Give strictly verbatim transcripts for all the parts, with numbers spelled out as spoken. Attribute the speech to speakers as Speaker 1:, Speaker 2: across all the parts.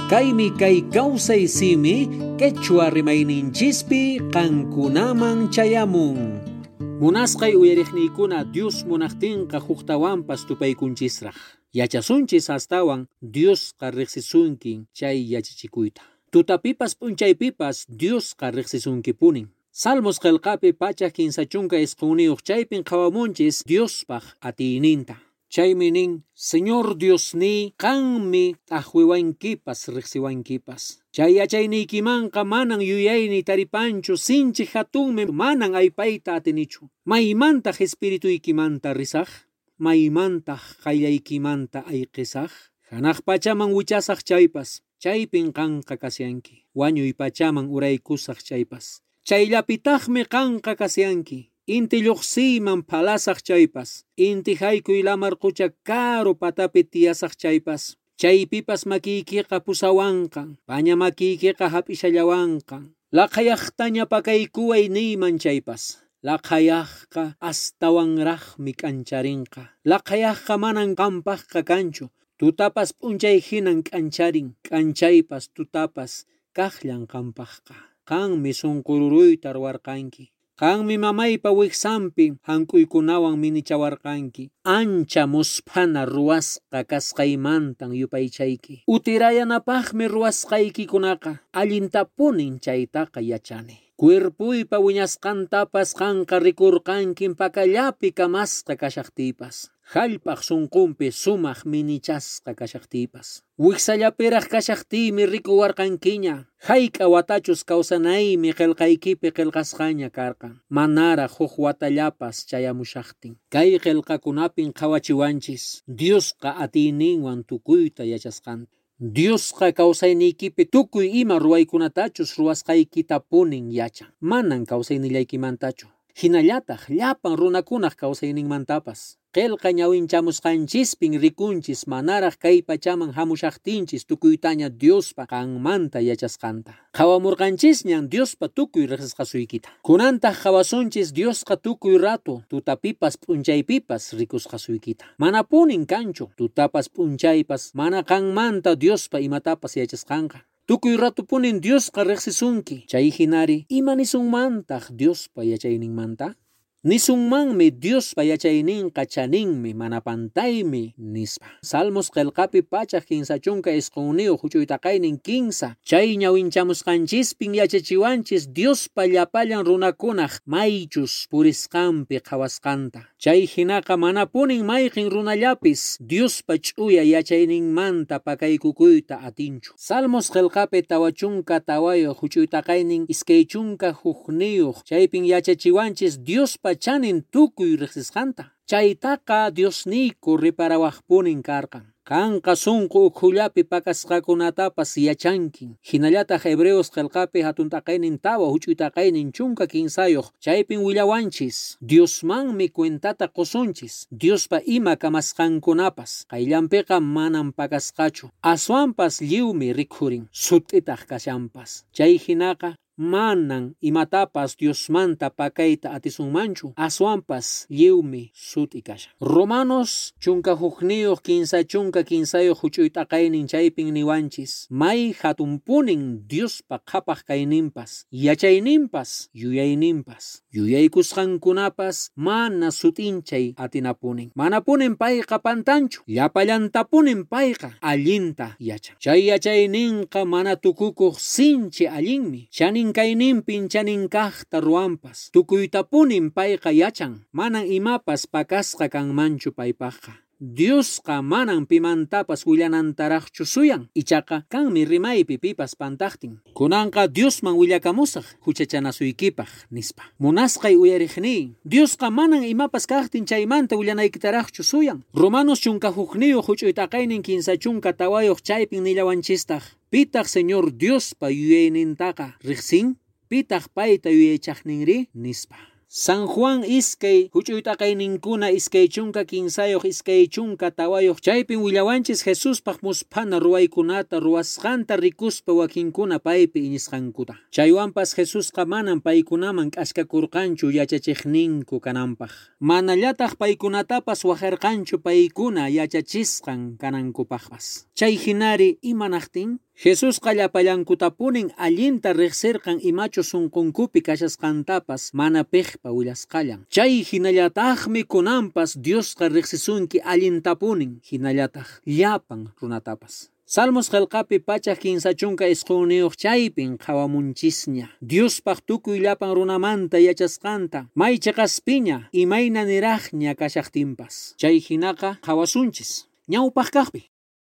Speaker 1: Kaymi kay kawsay simi quechua rimayninchispi qankunaman chayamun. Munasqay uyariqniykuna Dios munaqtinqa huqtawanpas tupaykunchisraq. Yachasunchis astawan Diosqa riqsisunkin chay yachachiykuyta. Tutapipas p'unchaypipas Diosqa riqsisunkipunin. Salmos qillqapi pachak kinsa chunka isquniyuq chaypin qawamunchis Diospaq atiyninta. Chaymi nin, Señor Diosni qanmi t'aqwiwankipas riqsiwankipas. Chay yachaynikimanqa manan yuyayni taripanchu sinchi hatunmi manan aypayta atinichu. Maymantaq espirituykimanta risaq, maymantaq qallaykimanta ayqisaq. Hanaq pachaman wichasaq chaypas, chaypin qanqa kasyanki. Wañuy pachaman uraykusaq chaypas. Chayllapitaqmi qanqa kasyanki. Inti lluqsiyman phalasaq chaypas. Inti haykuy lamar qucha karu patapi tiyasaq chaypas. Chaypipas makiykiqa pusawanqan. Paña makiykiqa hap'ishallawanqan. Laqhayaqtaña pakaykuway niyman chaypas. Laqhayaqqa astawanraqmi k'ancharinqa. Laqhayaqqa manan qampaqqa kanchu. Tutapas p'unchay hinan k'ancharin. K'anchaypas tutapas kaqllan qampaqqa. Qanmi sunqururuyta ruwarqanki. Qanmi mamaypa wiksanpi hank'uykunawan minichawarqanki. Ancha muspana ruwasqa kasqaymantan yupaychayki. Utirayanapaqmi ruwasqaykikunaqa. Allintapunin chaytaqa yachani. Cuerpuypa wiñasqantapas qanqa rikurqankin pakallapi kamasqa kashaqtipas. Hallpaq sunqunpi sumaq minichasqa kashaqtipas. Wiksallapiraq kashaqtiymi rikuwarqankiña. Hayk'a watachus kawsanaymi qillqaykipi qillqasqaña karqan. Manara huk watallapas chayamushaqtin. Kay qillqakunapin qawachiwanchis. Diosqa atiyninwan tukuyta yachasqanta. Diosqa kawsaynikipi tukuy ima ruwaykunatachus ruwasqaykitapunin yachan. Manan kawsaynillaykimantachu. Hinallataq llapan runakunaq kawsayninmantapas. Qillqa ñawinchamusqanchispin rikunchis manaraq kay pachaman hamushaqtinchis tukuytaña Diospa qanmanta yachasqanta. Qawamurqanchisñan Diospa tukuy riqsisqasuykita. Kunantaq qawasunchis Diosqa tukuy ratu tutapipas p'unchaypipas rikusqasuykita. Mana punin kanchu tutapas p'unchaypas mana qanmanta Diospa imatapas yachasqanqa. Tukuy ratupunin Diosqa riqsisunki. Chay hinari imanisunmantaq Diospa yachayninmanta? Nisunmanmi Diospa yachayninqa chaninmi manapantaymi nispa. Salmos qillqapi pachak kinsa chunka isqunniyu huchuytaqaynin kinsa. Chay ñawinchamusqanchispin yachachiwanchis Diospa llapallan runakunaq maychus purisqanpi qhawasqanta. Chay hinaqa manapunin mayqin runallapis Diospa ch'uya yachayninmanta pakaykukuyta atinchu. Salmos qillqapi tawa chunka tawayuq huchuytaqaynin iskay chunka hukniyuq chaypin yachachiwanchis Diospa chanin tukuy riqsisqanta. Chaytaqa Diosniyku riparawaqpunin karqan. Qanqa sunqu ukhullapi pakasqakunatapas yachankin. Hinallataq Hebreos qillqapi hatuntaqaynin tawa huch'uytaqaynin chunka kinsayuq. Chaypin willawanchis. Diosmanmi cuentata qusunchis. Diospa ima kamasqankunapas. Qayllanpiqa manan pakasqachu. Aswanpas lliwmi rikhurin. Sut'itaq kashanpas. Chay hinaqa manan imatapas Diosmanta pakayta atisunmanchu. Aswanpas lliwmi sut'i kashan. Romanos chunka hukniyuq kinsa chunka kinsayuq huch'uytaqaynin chaypin niwanchis. May hatunpunin Diospa qhapaq kayninpas, yachayninpas, yuyayninpas. Yuyaykusqankunapas mana sut'inchay atinapunin. Manapunin payqa pantanchu. Llapallantapunin payqa allinta yachan. Chay yachayninqa mana tukukuq sinchi allinmi. Chanin kayninpin chaninkaqta ruwanpas. Tukuytapunin payqa yachan. Manan imapas pakasqa kanmanchu paypaqqa. Diosqa manan pimantapas willanantaraqchu suyan. Ichaqa kanmi rimaypi pipas pantaqtin. Kunanqa Diosman willakamusaq huchachanasuykipaq nispa. Munasqay uyariqni. Diosqa manan imapas kaqtin chaymanta willanaykitaraqchu suyan. Romanos chunka hukniyu huch'uytaqaynin kinsa chunka tawayuq chaypin nillawanchistaq. Pitaq Señor Diospa yuyaynintaqa riqsin? Pitaq payta yuyaychaqninri? Nispa. San Juan iskay huch'uytaqayninkuna iskay chunka kinsayuq iskay chunka tawayuq chaypin willawanchis Jesuspaq muspana ruwaykunata ruwasqanta rikuspa wakinkuna paypi inisqankuta. Chaywanpas Jesusqa manan paykunaman k'askakurqanchu yachachiqninku kananpaq. Manallataq paykunatapas waqarqanchu paykuna yachachisqan kanankupaqpas. Chay hinari imanaqtin Jesus qallapallankutapunin allinta riqsirqan imachu sunqunkupi kashasqantapas mana piqpa willasqallan. Chay hinallataqmi kunanpas Diosqa riqsisunki allintapunin hinallataq llapan runatapas. Salmos qillqapi pachak kinsa chunka isquniyuq chaypin qawamunchisña. Diospaq tukuy llapan runamanta yachasqanta may chiqaspiña imayna niraqña kashaqtinpas. Chay hinaqa qawasunchis ñawpaq kaqpi.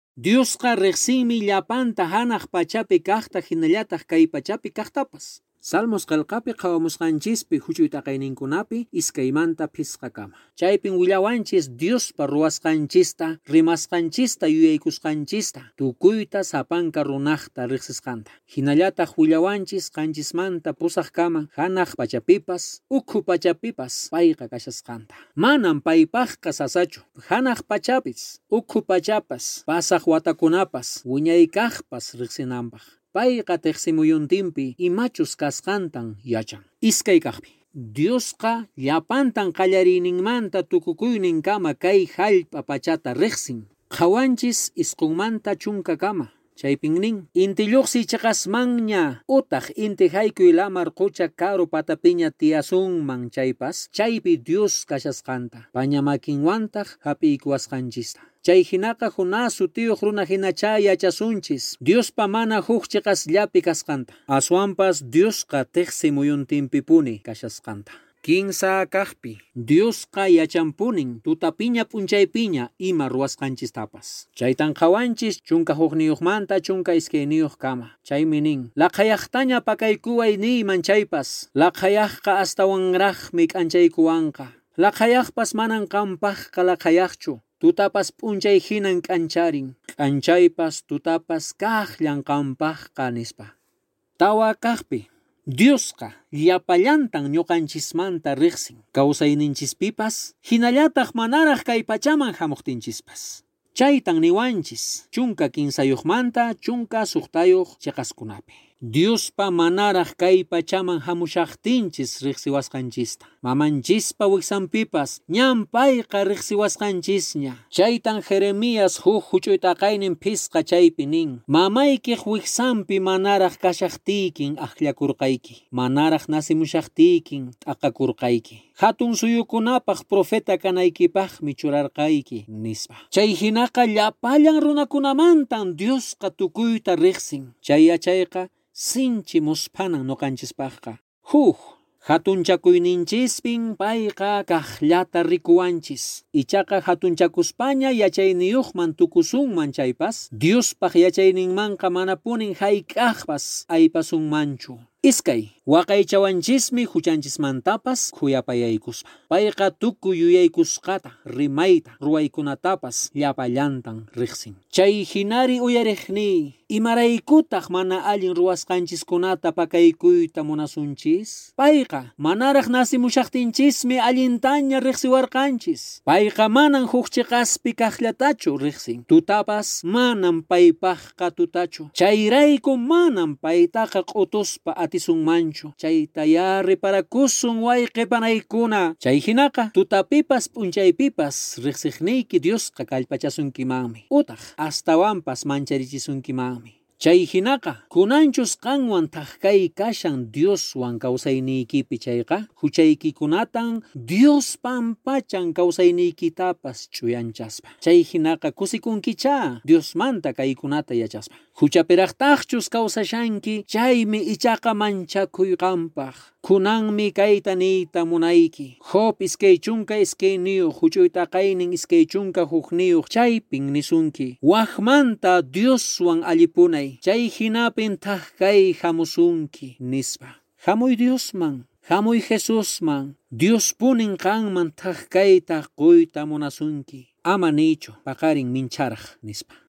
Speaker 1: Diosqa riqsinmi llapanta hanaq pachapi kaqta hinallataq kay pachapi kaqtapas. Salmos qillqapi qawamusqanchispi huchuy taqayninkunapi iskaymanta pisqakama. Chaypin willawanchis Diospa ruwasqanchista, rimasqanchista yuyaykusqanchista, tukuyta sapanka runaqta riqsisqanta. Hinallataq willawanchis qanchismanta pusaqkama hanaq pachapipas, ukhu pachapipas payqa kashasqanta. Manan paypaqqa sasachu, hanaq pachapis, ukhu pachapas, pasaq watakunapas, wiñaykaqpas riqsinanpaq. Payqa tiqsimuyuntinpi imachus kasqantan yachan. Iskay kaqpi. Diosqa llapantan qallariyninmanta tukukuynin kama kay hallp'a pachata riqsin. Qawanchis isqunmanta chunka kama. Chaypin nin, inti lluqsi chiqasmanña utaq inti haykuy lamar qucha karu patapiña tiyasunman chaypas, chaypi Dios kashasqanta. Pañamakinwantaq hapiykuwasqanchista. Chay hinaqa hunasu tiyuq runa hinacha yachasunchis Diospa mana huk chiqasllapi kasqanta. Aswanpas Diosqa tiqsimuyuntinpipuni kashasqanta. Kinsa kaqpi Diosqa yachanpunin tutapiña p'unchaypiña ima ruwasqanchistapas. Chaytan qawanchis chunka huqniyuqmanta chunka iskayniyuq kama. Chaymi nin, laqayaqtaña pakaykuway niyman chaypas, laqayaqqa astawanraqmi k'anchaykuwanqa. Laqayaqpas manan qampaqqa laqayaqchu. Tutapas p'unchay hinan k'ancharin, k'anchaypas tutapas kaqllan qampaqqa nispa. Tawa kaqpi Diosqa llapallantan ñuqanchismanta riqsin. Kawsayninchispipas hinallataq manaraq kay pachaman hamuqtinchispas. Chaytan niwanchis chunka kinsayuqmanta chunka suqtayuq chiqaskunapi. Diospa manaraq kay pachaman hamushaqtinchis riqsiwasqanchista. Mamanchispa wiksanpipas ñan payqa riqsiwasqanchisña. Chaytan Jeremías huk huch'uy taqaynin pisqa chaypi nin, mamaykiq wiksanpi manaraq kashaqtiykin aqllakurqayki. Manaraq nasimushaqtiykin t'aqakurqayki. Hatun suyukunapaq profeta kanaykipaqmi churarqayki nispa. Chay hinaqa llapallan runakunamantan Diosqa tukuyta riqsin. Chay yachayqa sinchi muspanan nuqanchispaqqa. Huk hatunchakuyninchispin payqa kaqllata rikuwanchis. Ichaqa hatunchakuspaña yachayniyuqman tukusunman chaypas, Diospaq yachayninmanqa manapunin hayk'aqpas aypasunmanchu. Iskay waqaychawanchismi huchanchismantapas khuyapayaykuspa. Payqa tukuy yuyaykusqata, rimayta, ruwaykunatapas llapallantan riqsin. Chay hinari uyariqni, imaraykutaq mana allin ruwasqanchiskunata pakaykuyta munasunchis? Payqa manaraq nasimushaqtinchismi allintaña riqsiwarqanchis. Payqa manan huk chiqaspi kaqllatachu riqsin. Tutapas manan paypaqqa tutachu. Chayrayku manan paytaqa q'utuspa atisunmanchu. Chayta ya riparakusun wayqipanaykuna. Chay hinaqa tutapipas p'unchaypipas riqsiqniyki Diosqa kallpachasunkimanmi. Utaq astawanpas mancharichisunkimanmi. Chay hinaqa kunanchus qanwan taqkay kashan Dioswan kawsayniykipi chayqa huchaykikunatan Dios pampachan kawsayniykitapas ch'uyanchaspa. Chay hinaqa kusikunkicha Diosmanta kaykunata yachaspa. Huchapiraqtaqchus kawsashanki chaymi ichaqa manchakuyqanpaq. Kunanmi kayta niyta munayki. Job iskay chunka iskayniyuq huch'uy taqaynin iskay chunka hukniyuq chaypin nisunki. Waqmanta Dioswan allipunay. Chay hinapin taqkay hamusunki nispa. Hamuy Diosman, hamuy Jesusman. Dios punin qanman taqkayta quyta munasunki. Ama nichu paqarin mincharaq nispa.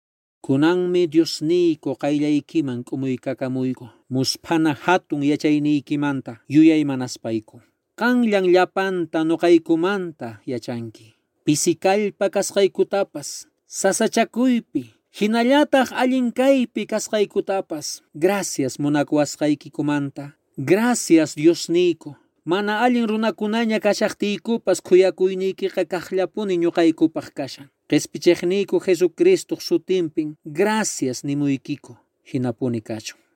Speaker 1: Kunanmi Diosniyku qayllaykiman k'umuykakamuyku. Muspana hatun yachayniykimanta yuyay manaspayku. Qanllan llapanta nuqaykumanta yachanki. Pisikallpa kasqaykutapas, sasachakuypi, hinallataq allinkaypi kasqaykutapas. Gracias munakuwasqaykikumanta. Gracias Diosniyku. Mana allin runakunaña kashaqtiykupas kuyakuynikiqa kaqllapuni ñuqaykupaq kashan. Qespichiqniyku Jesucristo sutinpin gracias nimuykiku. hinapuni kachun.